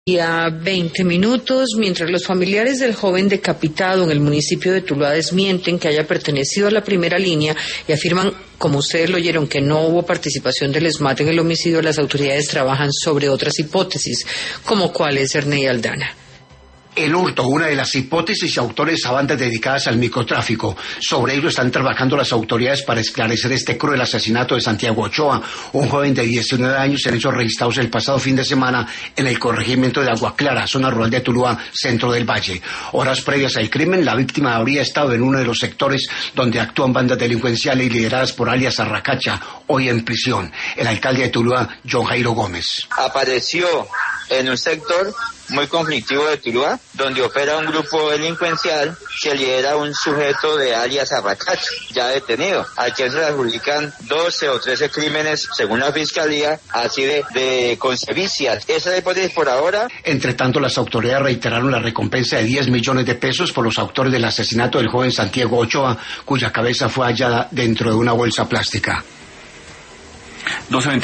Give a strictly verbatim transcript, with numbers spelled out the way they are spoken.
A veinte minutos, mientras los familiares del joven decapitado en el municipio de Tuluá desmienten que haya pertenecido a la primera línea y afirman, como ustedes lo oyeron, que no hubo participación del ESMAD en el homicidio, las autoridades trabajan sobre otras hipótesis, como cuál es, Ernei Aldana. El hurto, una de las hipótesis y autores a bandas dedicadas al microtráfico. Sobre ello están trabajando las autoridades para esclarecer este cruel asesinato de Santiago Ochoa, un joven de diecinueve años en hechos registrados el pasado fin de semana en el corregimiento de Agua Clara, zona rural de Tuluá, centro del Valle. Horas previas al crimen, la víctima habría estado en uno de los sectores donde actúan bandas delincuenciales lideradas por alias Arracacha, hoy en prisión. El alcalde de Tuluá, John Jairo Gómez. Apareció en un sector muy conflictivo de Tuluá, donde opera un grupo delincuencial que lidera un sujeto de alias Arracacha, ya detenido, al que se le adjudican doce o trece crímenes, según la Fiscalía, así de, de concevicias. Esa es la hipótesis por ahora. Entre tanto, las autoridades reiteraron la recompensa de diez millones de pesos por los autores del asesinato del joven Santiago Ochoa, cuya cabeza fue hallada dentro de una bolsa plástica. doce